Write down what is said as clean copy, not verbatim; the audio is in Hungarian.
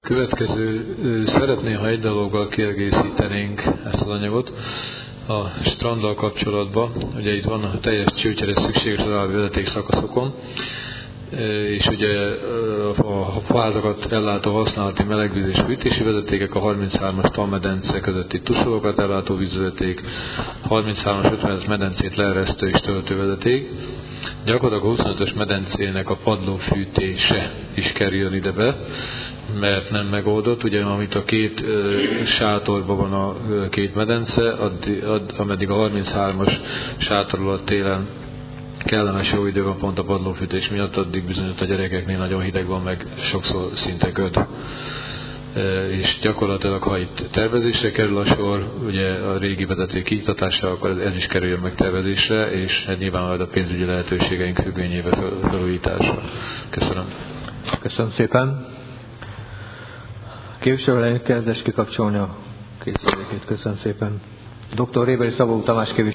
Következő, szeretném, ha egy dologgal kiegészítenénk ezt az anyagot a stranddal kapcsolatban. Ugye itt van a teljes csőcserész szükséges az állami vezeték szakaszokon, és ugye a fázakat ellátó használati melegvíz és fűtési vezetékek, a 33-as talmedence közötti tusolókat ellátó vízvezeték, 33-as 50-es medencét leeresztő és töltővezeték. Gyakorlatilag a 25-ös medencének a padlófűtése is kerüljön ide be, mert nem megoldott. Ugye, amit a két sátorban van a két medence, ameddig a 33-as sátor alatt télen kellemes jó idő van pont a padlófűtés miatt, addig bizonyos a gyerekeknél nagyon hideg van, meg sokszor szinte köd. És gyakorlatilag, ha itt tervezésre kerül a sor, ugye a régi vezeték kiiktatása, akkor ez is kerüljön meg tervezésre, és nyilván a pénzügyi lehetőségeink függvényébe felújításra. Köszönöm. Köszönöm szépen. Képviselőnek kezdes kikapcsolni a készülékét. Köszönöm szépen. Dr. Rébeli Szabó Tamás képviselő.